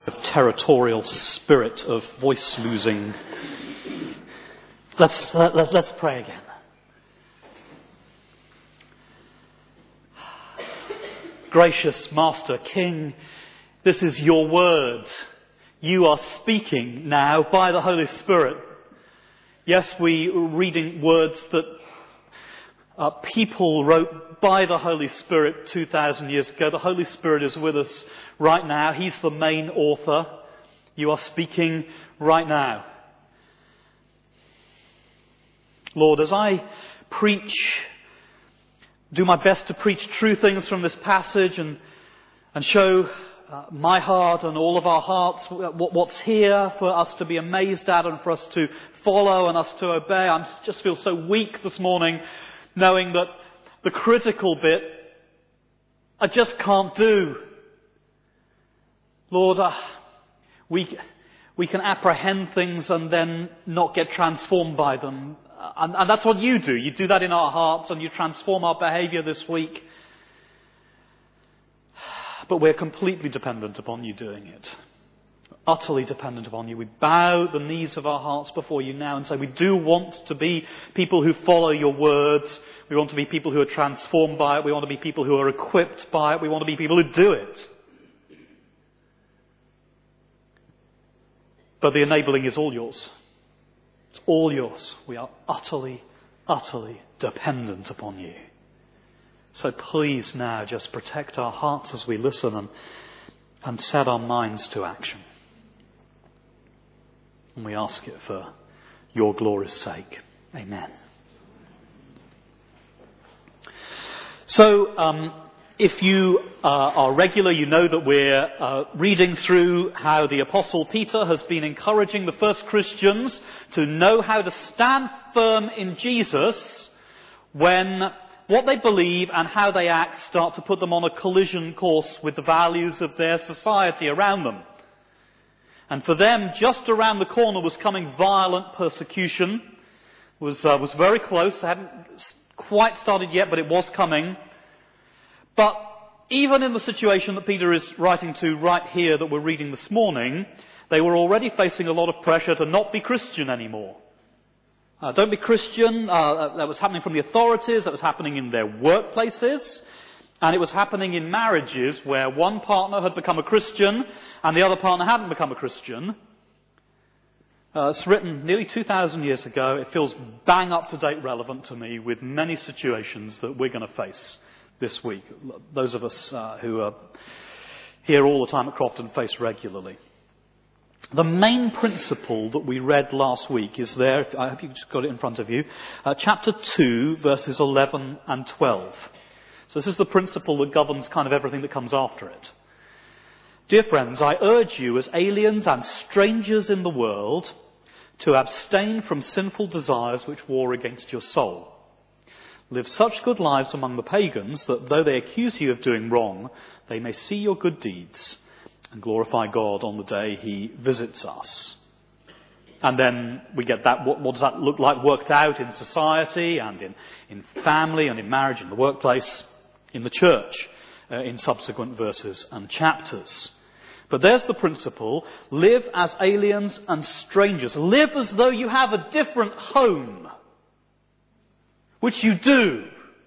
territorial spirit of voice losing. Let's pray again. Gracious Master, King, this is your word. You are speaking now by the Holy Spirit. Yes, we are reading words that people wrote by the Holy Spirit 2,000 years ago. The Holy Spirit is with us right now. He's the main author. You are speaking right now. Lord, as I preach, do my best to preach true things from this passage and show my heart and all of our hearts what's here for us to be amazed at and for us to follow and us to obey. I just feel so weak this morning knowing that the critical bit I just can't do. Lord, we can apprehend things and then not get transformed by them. And that's what you do. You do that in our hearts and you transform our behaviour this week. But we're completely dependent upon you doing it. Utterly dependent upon you. We bow the knees of our hearts before you now and say we do want to be people who follow your words. We want to be people who are transformed by it. We want to be people who are equipped by it. We want to be people who do it. But the enabling is all yours. It's all yours. We are utterly, utterly dependent upon you. So please now just protect our hearts as we listen and set our minds to action. And we ask it for your glory's sake. Amen. So, if you are regular, you know that we're reading through how the Apostle Peter has been encouraging the first Christians to know how to stand firm in Jesus when what they believe and how they act start to put them on a collision course with the values of their society around them. And for them, just around the corner was coming violent persecution. Was very close. It hadn't quite started yet, but it was coming. But even in the situation that Peter is writing to right here that we're reading this morning, they were already facing a lot of pressure to not be Christian anymore. Don't be Christian. That was happening from the authorities. That was happening in their workplaces. And it was happening in marriages where one partner had become a Christian and the other partner hadn't become a Christian. It's written nearly 2,000 years ago. It feels bang up to date relevant to me with many situations that we're going to face this week. Those of us who are here all the time at Crofton face regularly. The main principle that we read last week is there. I hope you've got it in front of you. Chapter 2, verses 11 and 12. So this is the principle that governs kind of everything that comes after it. Dear friends, I urge you as aliens and strangers in the world to abstain from sinful desires which war against your soul. Live such good lives among the pagans that though they accuse you of doing wrong, they may see your good deeds and glorify God on the day he visits us. And then we get that, what does that look like worked out in society and in family and in marriage, in the workplace, in the church, in subsequent verses and chapters. But there's the principle: live as aliens and strangers. Live as though you have a different home, which you do.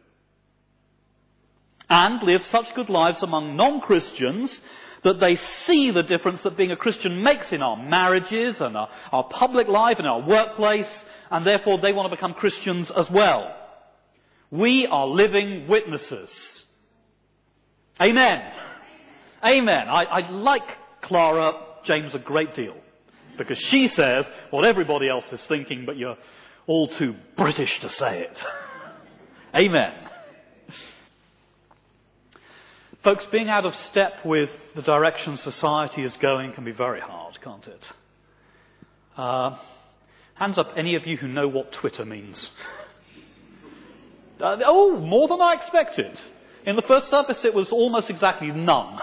And live such good lives among non-Christians that they see the difference that being a Christian makes in our marriages and our public life and our workplace, and therefore they want to become Christians as well. We are living witnesses. Amen. Amen. I like Clara James a great deal because she says what everybody else is thinking, but you're all too British to say it. Amen. Folks, being out of step with the direction society is going can be very hard, can't it? Hands up any of you who know what Twitter means. More than I expected. In the first service it was almost exactly none.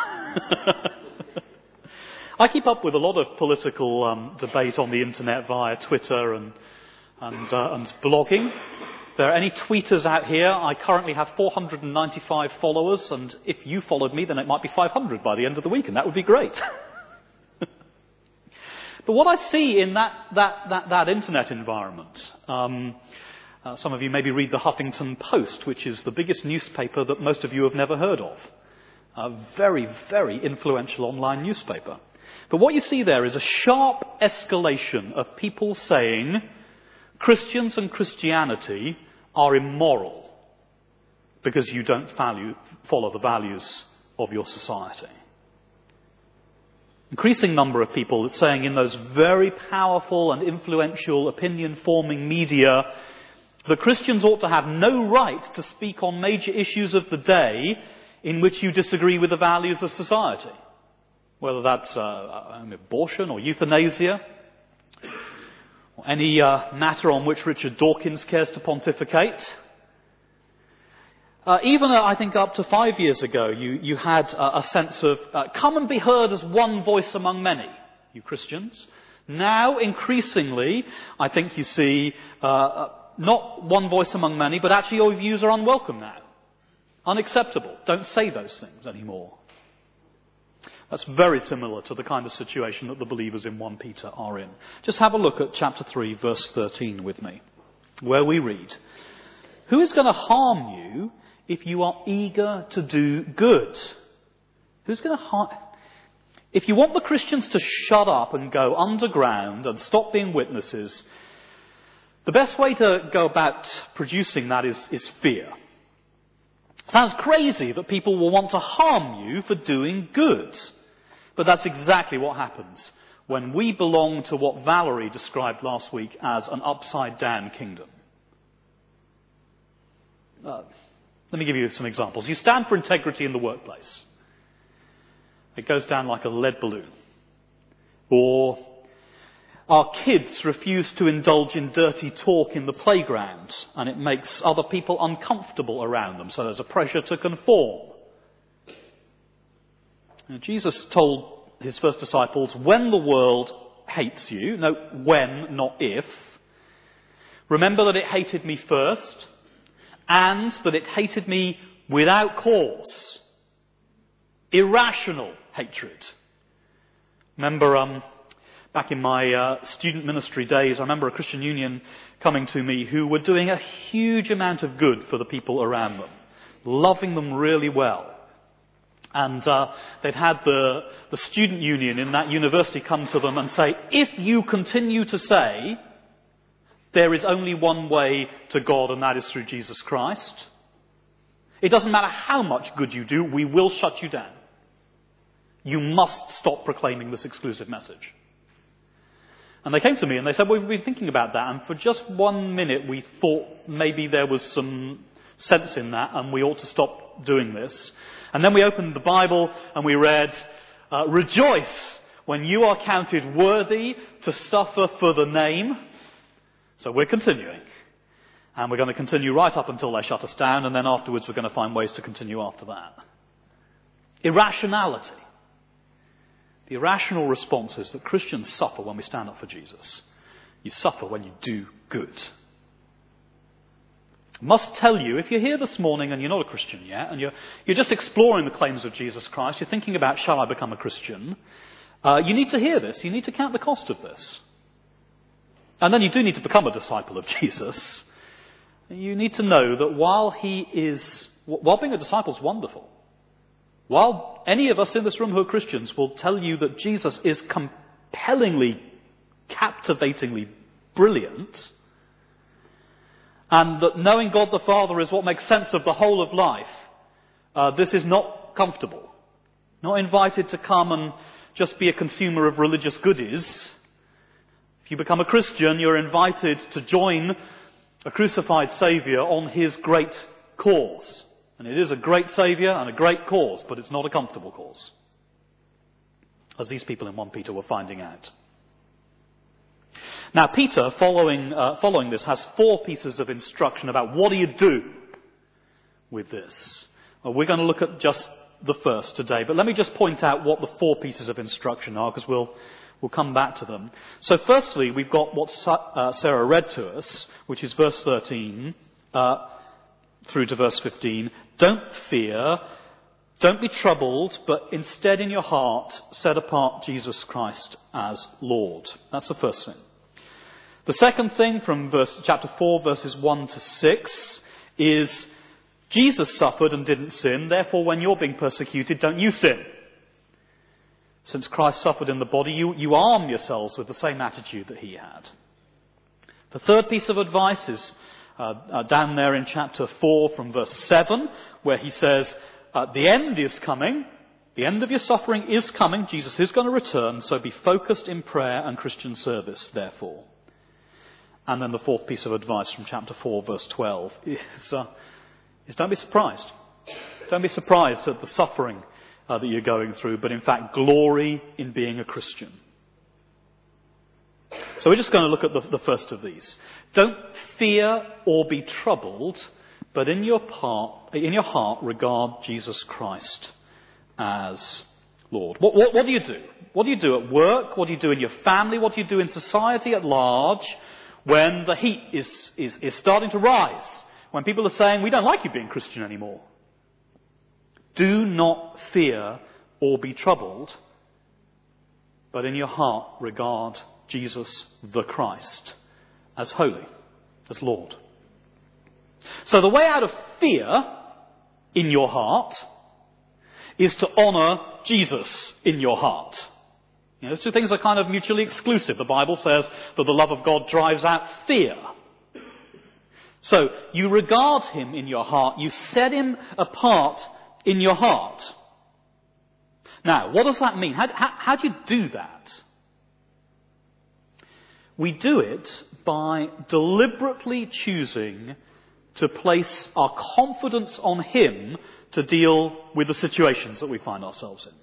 I keep up with a lot of political debate on the internet via Twitter and blogging. If there are any tweeters out here, I currently have 495 followers, and if you followed me, then it might be 500 by the end of the week, and that would be great. But what I see in that internet environment, some of you maybe read the Huffington Post, which is the biggest newspaper that most of you have never heard of. A very, very influential online newspaper. But what you see there is a sharp escalation of people saying Christians and Christianity are immoral because you don't follow the values of your society. Increasing number of people saying in those very powerful and influential opinion-forming media that Christians ought to have no right to speak on major issues of the day in which you disagree with the values of society. Whether that's abortion or euthanasia, or any matter on which Richard Dawkins cares to pontificate. Even, I think, up to 5 years ago, you had a sense of, come and be heard as one voice among many, you Christians. Now, increasingly, I think you see, not one voice among many, but actually your views are unwelcome now. Unacceptable. Don't say those things anymore. That's very similar to the kind of situation that the believers in 1 Peter are in. Just have a look at chapter 3, verse 13 with me, where we read, "Who is going to harm you if you are eager to do good?" Who's going to harm? If you want the Christians to shut up and go underground and stop being witnesses, the best way to go about producing that is fear. It sounds crazy that people will want to harm you for doing good. But that's exactly what happens when we belong to what Valerie described last week as an upside-down kingdom. Let me give you some examples. You stand for integrity in the workplace. It goes down like a lead balloon. Or our kids refuse to indulge in dirty talk in the playground, and it makes other people uncomfortable around them, so there's a pressure to conform. Now, Jesus told his first disciples, when the world hates you, no, when, not if, remember that it hated me first, and that it hated me without cause. Irrational hatred. Remember, back in my student ministry days, I remember a Christian Union coming to me who were doing a huge amount of good for the people around them, loving them really well. And they'd had the student union in that university come to them and say, if you continue to say there is only one way to God and that is through Jesus Christ, it doesn't matter how much good you do, we will shut you down. You must stop proclaiming this exclusive message. And they came to me and they said, well, we've been thinking about that, and for just 1 minute we thought maybe there was some sense in that and we ought to stop doing this. And then we opened the Bible and we read, rejoice when you are counted worthy to suffer for the name. So we're continuing. And we're going to continue right up until they shut us down, and then afterwards we're going to find ways to continue after that. Irrationality. The irrational response is that Christians suffer when we stand up for Jesus. You suffer when you do good. I must tell you, if you're here this morning and you're not a Christian yet, and you're just exploring the claims of Jesus Christ, you're thinking about, shall I become a Christian? You need to hear this. You need to count the cost of this. And then you do need to become a disciple of Jesus. You need to know that while being a disciple is wonderful, while any of us in this room who are Christians will tell you that Jesus is compellingly, captivatingly brilliant, and that knowing God the Father is what makes sense of the whole of life, this is not comfortable. Not invited to come and just be a consumer of religious goodies. If you become a Christian, you're invited to join a crucified Saviour on his great cause. And it is a great Saviour and a great cause, but it's not a comfortable cause, as these people in 1 Peter were finding out. Now, Peter, following this, has 4 pieces of instruction about what do you do with this. Well, we're going to look at just the first today, but let me just point out what the 4 pieces of instruction are, because we'll come back to them. So firstly, we've got what Sarah read to us, which is verse 13 through to verse 15. Don't fear, Don't be troubled, but instead in your heart set apart Jesus Christ as Lord. That's the first thing. The second thing from chapter 4, verses 1 to 6 is Jesus suffered and didn't sin, therefore when you're being persecuted, don't you sin. Since Christ suffered in the body, you arm yourselves with the same attitude that he had. The third piece of advice is down there in chapter 4 from verse 7, where he says, the end is coming, the end of your suffering is coming, Jesus is going to return, so be focused in prayer and Christian service, therefore. And then the fourth piece of advice from chapter 4, verse 12, is don't be surprised. Don't be surprised at the suffering that you're going through, but in fact glory in being a Christian. So we're just going to look at the first of these. Don't fear or be troubled, but in your heart regard Jesus Christ as Lord. What do you do? What do you do at work? What do you do in your family? What do you do in society at large when the heat is starting to rise? When people are saying, we don't like you being Christian anymore. Do not fear or be troubled, but in your heart regard Jesus the Christ as holy, as Lord. So the way out of fear in your heart is to honour Jesus in your heart. Those two things are kind of mutually exclusive. The Bible says that the love of God drives out fear. So you regard him in your heart, you set him apart in your heart. Now, what does that mean? How do you do that? We do it by deliberately choosing to place our confidence on him to deal with the situations that we find ourselves in.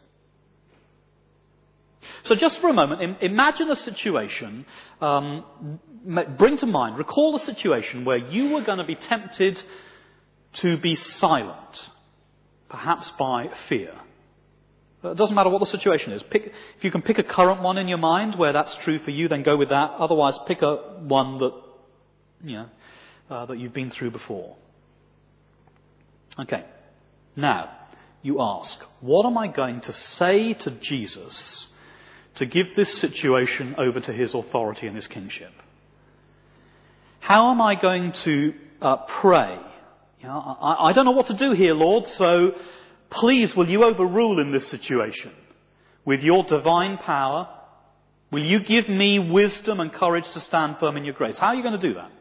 So just for a moment, imagine a situation, bring to mind, recall a situation where you were going to be tempted to be silent, perhaps by fear. It doesn't matter what the situation is. If you can pick a current one in your mind where that's true for you, then go with that. Otherwise, pick one that that you've been through before. Okay. Now, you ask, what am I going to say to Jesus to give this situation over to his authority and his kingship? How am I going to pray? I don't know what to do here, Lord, so please will you overrule in this situation with your divine power? Will you give me wisdom and courage to stand firm in your grace? How are you going to do that?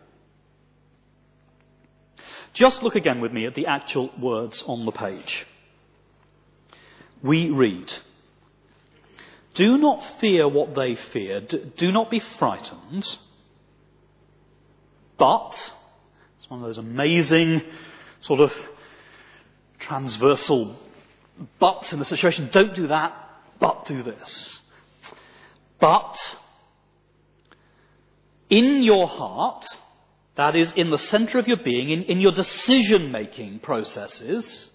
Just look again with me at the actual words on the page. We read, do not fear what they feared. Do not be frightened. But, it's one of those amazing sort of transversal buts in the situation. Don't do that, but do this. But, in your heart, that is, in the centre of your being, in your decision-making processes,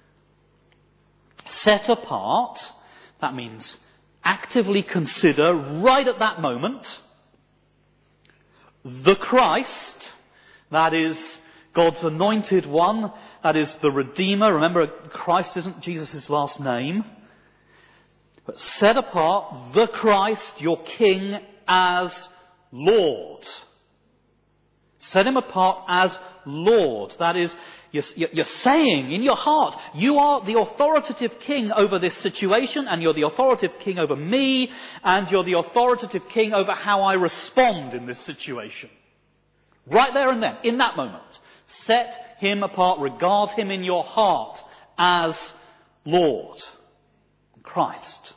set apart, that means actively consider right at that moment, the Christ, that is God's anointed one, that is the Redeemer. Remember, Christ isn't Jesus' last name. But set apart the Christ, your King, as Lord. Set him apart as Lord. That is, you're saying in your heart, you are the authoritative king over this situation, and you're the authoritative king over me, and you're the authoritative king over how I respond in this situation. Right there and then, in that moment, set him apart, regard him in your heart as Lord, Christ.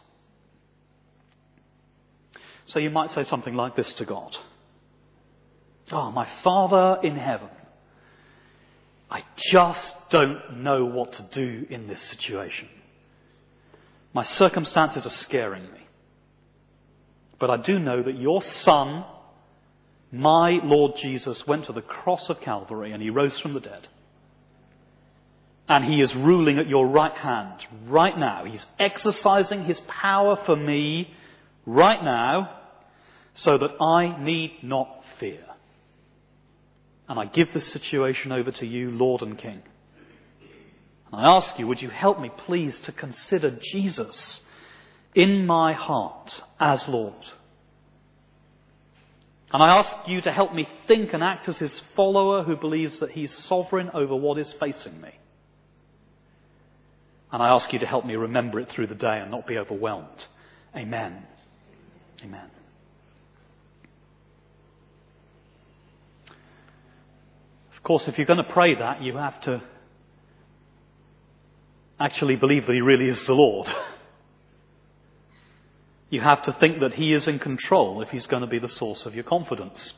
So you might say something like this to God. Oh, my Father in heaven, I just don't know what to do in this situation. My circumstances are scaring me. But I do know that your Son, my Lord Jesus, went to the cross of Calvary and he rose from the dead. And he is ruling at your right hand right now. He's exercising his power for me right now so that I need not fear. And I give this situation over to you, Lord and King. I ask you, would you help me please to consider Jesus in my heart as Lord? And I ask you to help me think and act as his follower who believes that he's sovereign over what is facing me. And I ask you to help me remember it through the day and not be overwhelmed. Amen. Amen. Of course, if you're going to pray that, you have to actually believe that he really is the Lord. You have to think that he is in control if he's going to be the source of your confidence.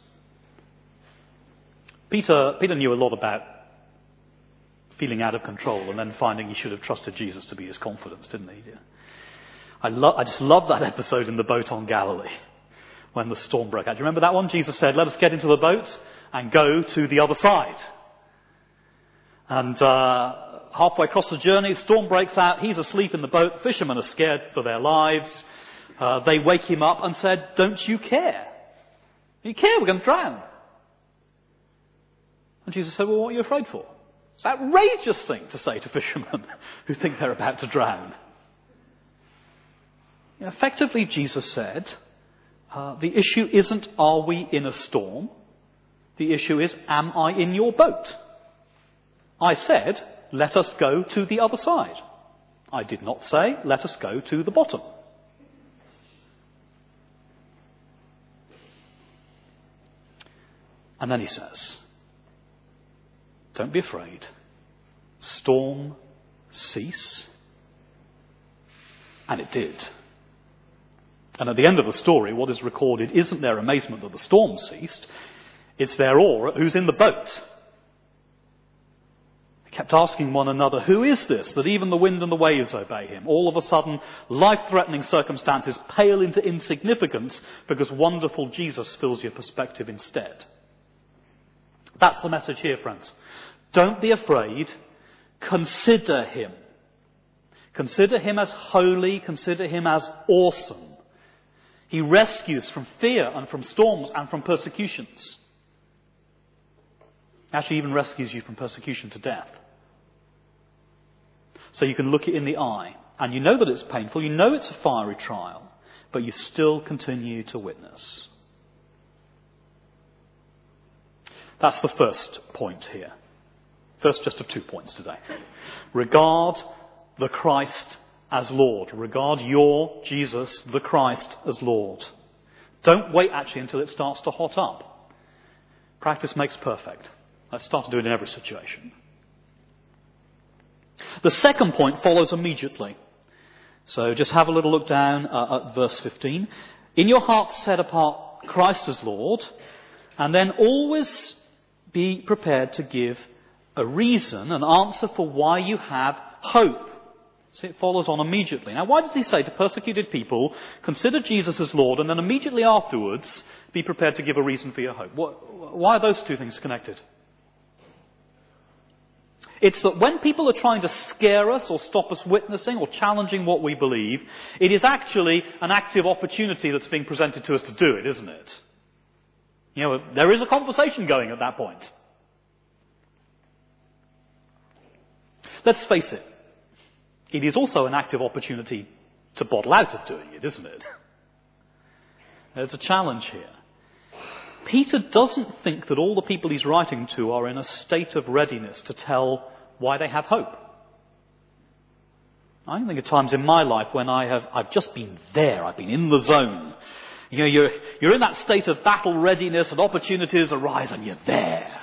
Peter knew a lot about feeling out of control and then finding he should have trusted Jesus to be his confidence, didn't he? I just love that episode in the boat on Galilee when the storm broke out. Do you remember that one? Jesus said, let us get into the boat and go to the other side. And halfway across the journey, the storm breaks out. He's asleep in the boat. The fishermen are scared for their lives. They wake him up and said, don't you care? You care? We're going to drown. And Jesus said, well, what are you afraid for? It's an outrageous thing to say to fishermen who think they're about to drown. Effectively, Jesus said, the issue isn't are we in a storm? The issue is, am I in your boat? I said, let us go to the other side. I did not say, let us go to the bottom. And then he says, don't be afraid. Storm, cease. And it did. And at the end of the story, what is recorded isn't their amazement that the storm ceased. It's their awe at who's in the boat. They kept asking one another, who is this that even the wind and the waves obey him? All of a sudden, life-threatening circumstances pale into insignificance because wonderful Jesus fills your perspective instead. That's the message here, friends. Don't be afraid. Consider him. Consider him as holy. Consider him as awesome. He rescues from fear and from storms and from persecutions. Actually even rescues you from persecution to death. So you can look it in the eye. And you know that it's painful. You know it's a fiery trial. But you still continue to witness. That's the first point here. First just of 2 points today. Regard the Christ as Lord. Regard your Jesus, the Christ, as Lord. Don't wait actually until it starts to hot up. Practice makes perfect. Let's start to do it in every situation. The second point follows immediately. So just have a little look down at verse 15. In your heart set apart Christ as Lord, and then always be prepared to give a reason, an answer for why you have hope. So it follows on immediately. Now, why does he say to persecuted people, consider Jesus as Lord, and then immediately afterwards be prepared to give a reason for your hope? Why are those two things connected? It's that when people are trying to scare us or stop us witnessing or challenging what we believe, it is actually an active opportunity that's being presented to us to do it, isn't it? There is a conversation going at that point. Let's face it. It is also an active opportunity to bottle out of doing it, isn't it? There's a challenge here. Peter doesn't think that all the people he's writing to are in a state of readiness to tell why they have hope. I can think of times in my life when I've just been there. I've been in the zone. You're in that state of battle readiness and opportunities arise and you're there.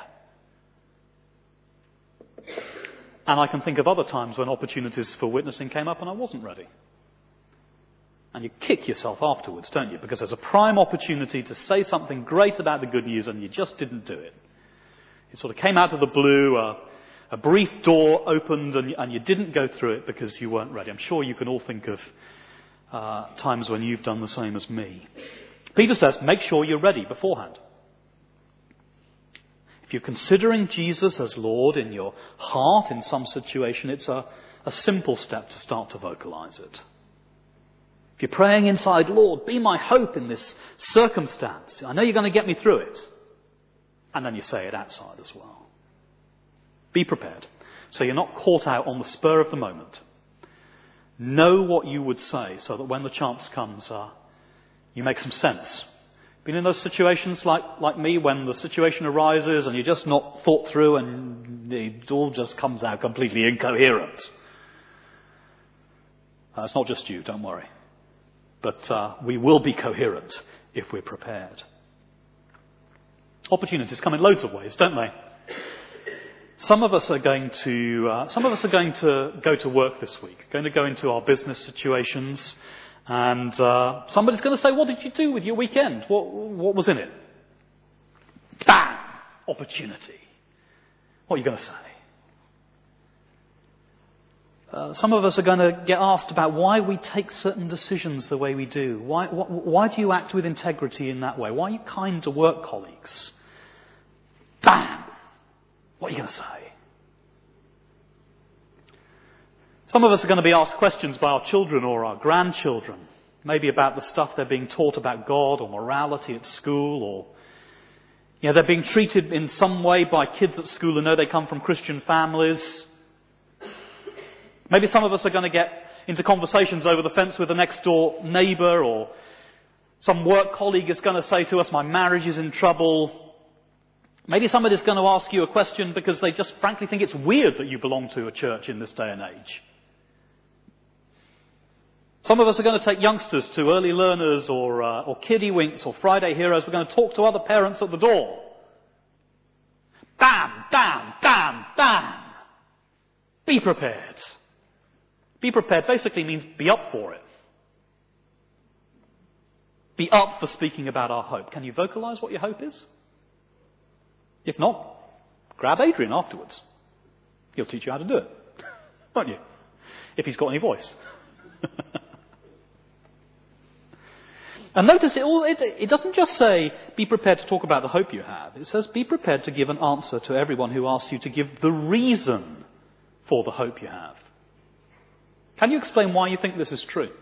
And I can think of other times when opportunities for witnessing came up and I wasn't ready. And you kick yourself afterwards, don't you? Because there's a prime opportunity to say something great about the good news and you just didn't do it. It sort of came out of the blue, a brief door opened and you didn't go through it because you weren't ready. I'm sure you can all think of times when you've done the same as me. Peter says, make sure you're ready beforehand. If you're considering Jesus as Lord in your heart in some situation, it's a simple step to start to vocalize it. If you're praying inside, Lord, be my hope in this circumstance. I know you're going to get me through it. And then you say it outside as well. Be prepared. so you're not caught out on the spur of the moment. Know what you would say so that when the chance comes, you make some sense. Been in those situations like me when the situation arises and you're just not thought through and it all just comes out completely incoherent. It's not just you, don't worry. But we will be coherent if we're prepared. Opportunities come in loads of ways, don't they? Some of us are going to go to work this week, going to go into our business situations, and somebody's going to say, "What did you do with your weekend? What was in it?" Bam! Opportunity. What are you going to say? Some of us are going to get asked about why we take certain decisions the way we do. Why do you act with integrity in that way? Why are you kind to work colleagues? Bam! What are you going to say? Some of us are going to be asked questions by our children or our grandchildren, maybe about the stuff they're being taught about God or morality at school, or they're being treated in some way by kids at school who know they come from Christian families. Maybe some of us are going to get into conversations over the fence with the next door neighbour, or some work colleague is going to say to us, "My marriage is in trouble." Maybe somebody's going to ask you a question because they just frankly think it's weird that you belong to a church in this day and age. Some of us are going to take youngsters to early learners or kiddie winks or Friday heroes. We're going to talk to other parents at the door. Bam, bam, bam, bam. Be prepared. Be prepared basically means be up for it. Be up for speaking about our hope. Can you vocalise what your hope is? If not, grab Adrian afterwards. He'll teach you how to do it. Won't you? If he's got any voice. And notice it doesn't just say, be prepared to talk about the hope you have. It says, be prepared to give an answer to everyone who asks you to give the reason for the hope you have. Can you explain why you think this is true?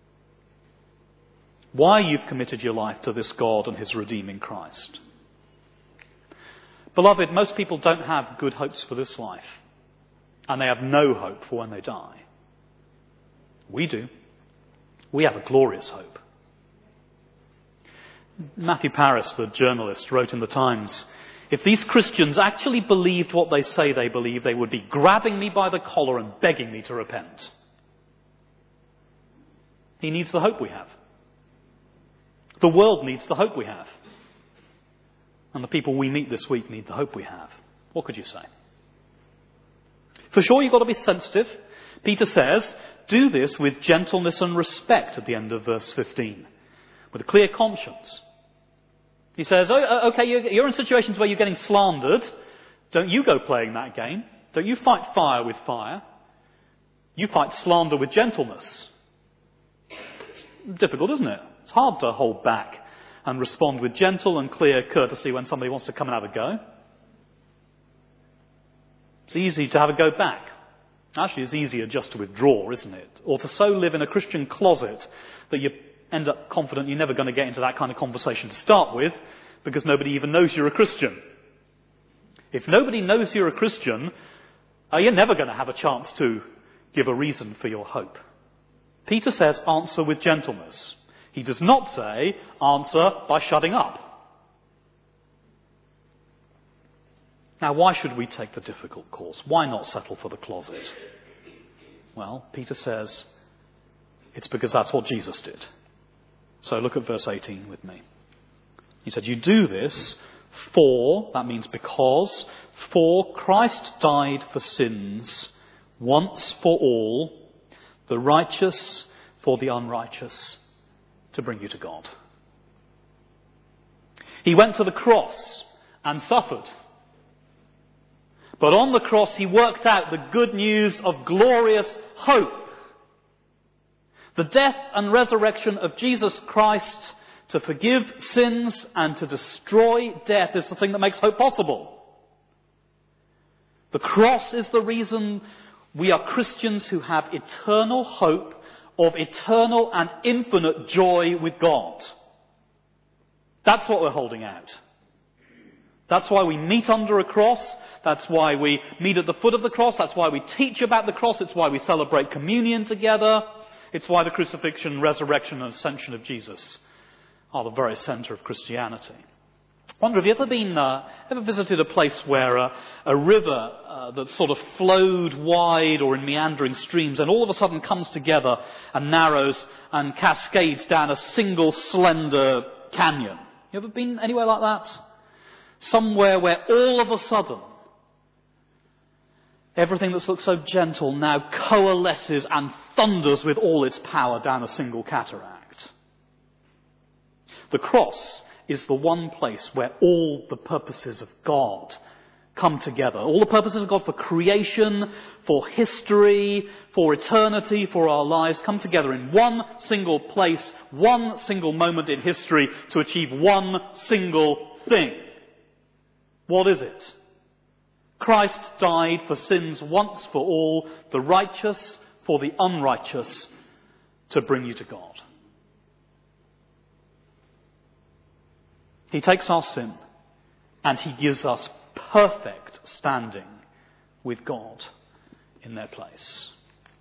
Why you've committed your life to this God and his redeeming Christ? Beloved, most people don't have good hopes for this life. And they have no hope for when they die. We do. We have a glorious hope. Matthew Paris, the journalist, wrote in the Times, "If these Christians actually believed what they say they believe, they would be grabbing me by the collar and begging me to repent." He needs the hope we have. The world needs the hope we have. And the people we meet this week need the hope we have. What could you say? For sure, you've got to be sensitive. Peter says, do this with gentleness and respect at the end of verse 15. With a clear conscience. He says, okay, you're in situations where you're getting slandered. Don't you go playing that game. Don't you fight fire with fire. You fight slander with gentleness. It's difficult, isn't it? It's hard to hold back and respond with gentle and clear courtesy when somebody wants to come and have a go. It's easy to have a go back. Actually, it's easier just to withdraw, isn't it? Or to so live in a Christian closet that you end up confident you're never going to get into that kind of conversation to start with, because nobody even knows you're a Christian. If nobody knows you're a Christian, you're never going to have a chance to give a reason for your hope. Peter says, answer with gentleness. He does not say, answer by shutting up. Now, why should we take the difficult course? Why not settle for the closet? Well, Peter says, it's because that's what Jesus did. So look at verse 18 with me. He said, you do this for, that means because, for Christ died for sins once for all, the righteous for the unrighteous, to bring you to God. He went to the cross and suffered. But on the cross he worked out the good news of glorious hope. The death and resurrection of Jesus Christ to forgive sins and to destroy death is the thing that makes hope possible. The cross is the reason we are Christians who have eternal hope of eternal and infinite joy with God. That's what we're holding out. That's why we meet under a cross. That's why we meet at the foot of the cross. That's why we teach about the cross. It's why we celebrate communion together. It's why the crucifixion, resurrection, and ascension of Jesus are the very centre of Christianity. I wonder, have you ever visited a place where a river that sort of flowed wide or in meandering streams and all of a sudden comes together and narrows and cascades down a single slender canyon? You ever been anywhere like that? Somewhere where all of a sudden everything that's looked so gentle now coalesces and thunders with all its power down a single cataract. The cross is the one place where all the purposes of God come together. All the purposes of God for creation, for history, for eternity, for our lives come together in one single place, one single moment in history to achieve one single thing. What is it? Christ died for sins once for all, the righteous for the unrighteous, to bring you to God. He takes our sin and he gives us perfect standing with God in their place.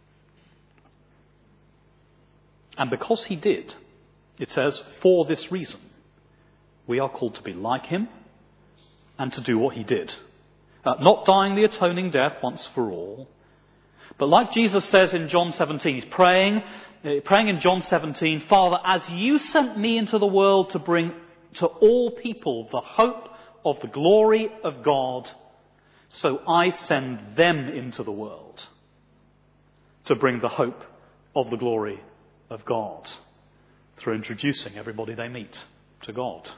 And because he did, it says, for this reason, we are called to be like him and to do what he did. Not dying the atoning death once for all, but like Jesus says in John 17, he's praying in John 17, Father, as you sent me into the world to bring to all people the hope of the glory of God, so I send them into the world to bring the hope of the glory of God through introducing everybody they meet to God.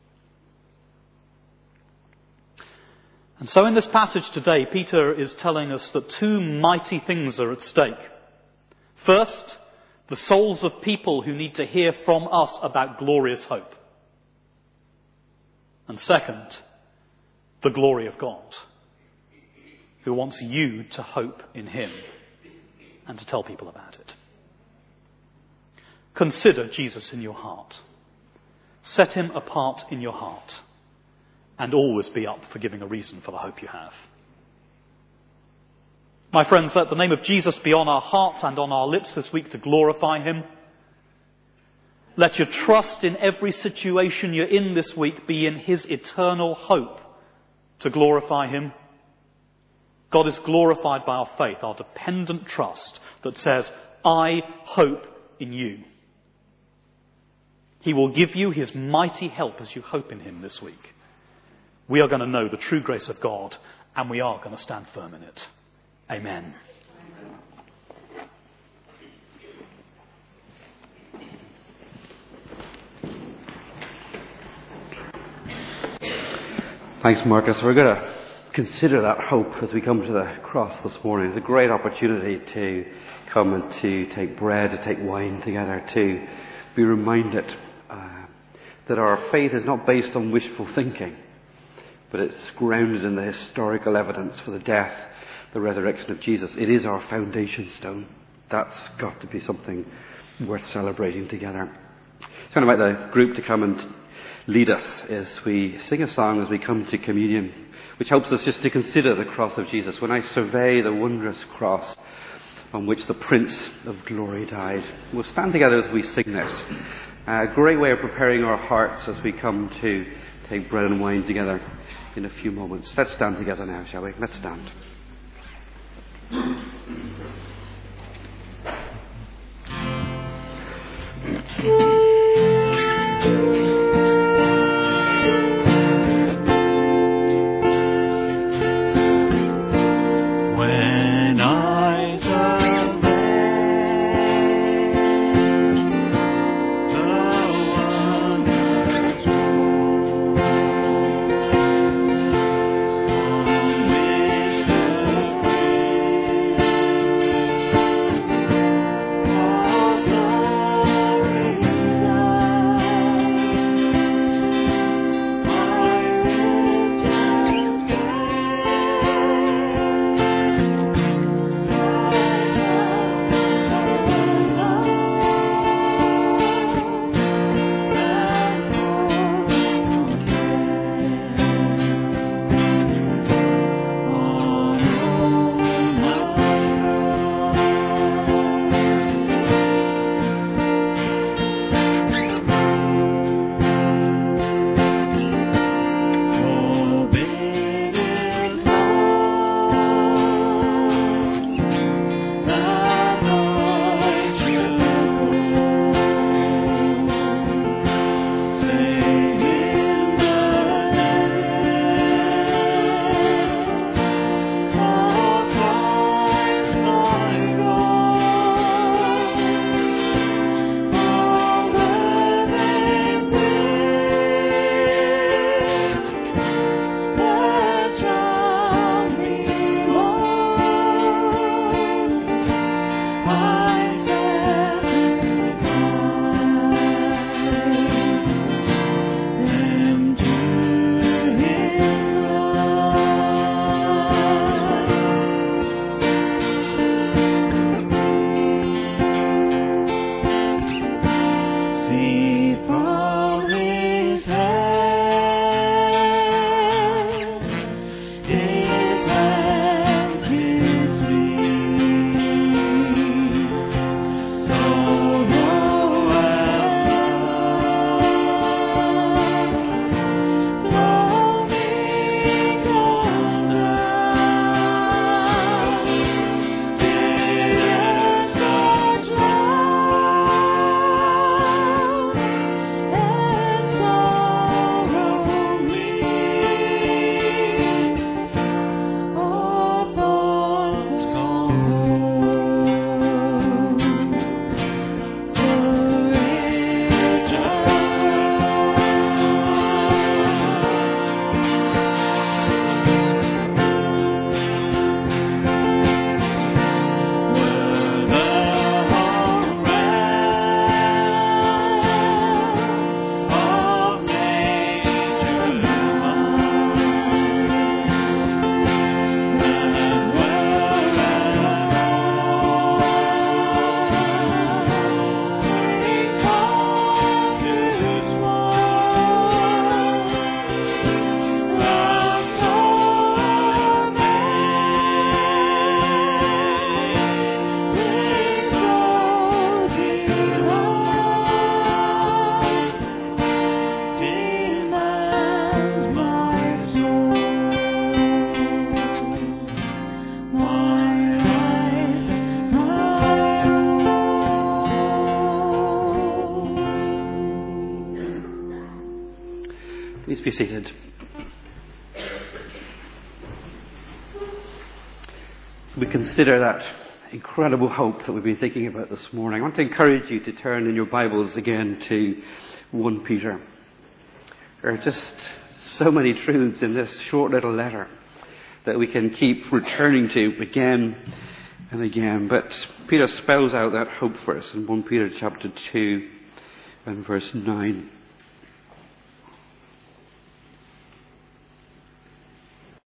And so in this passage today, Peter is telling us that two mighty things are at stake. First, the souls of people who need to hear from us about glorious hope. And second, the glory of God, who wants you to hope in him and to tell people about it. Consider Jesus in your heart. Set him apart in your heart. And always be up for giving a reason for the hope you have. My friends, let the name of Jesus be on our hearts and on our lips this week to glorify him. Let your trust in every situation you're in this week be in his eternal hope to glorify him. God is glorified by our faith, our dependent trust that says, I hope in you. He will give you his mighty help as you hope in him this week. We are going to know the true grace of God, and we are going to stand firm in it. Amen. Thanks, Marcus. We're going to consider that hope as we come to the cross this morning. It's a great opportunity to come and to take bread, to take wine together, to be reminded that our faith is not based on wishful thinking, but it's grounded in the historical evidence for the death, the resurrection of Jesus. It is our foundation stone. That's got to be something worth celebrating together. So I invite the group to come and lead us as we sing a song as we come to communion, which helps us just to consider the cross of Jesus. When I survey the wondrous cross on which the Prince of Glory died. We'll stand together as we sing this. A great way of preparing our hearts as we come to take bread and wine together in a few moments. Let's stand together now, shall we? Let's stand. Please be seated. We consider that incredible hope that we've been thinking about this morning. I want to encourage you to turn in your Bibles again to 1 Peter. There are just so many truths in this short little letter that we can keep returning to again and again. But Peter spells out that hope for us in 1 Peter chapter 2 and verse 9.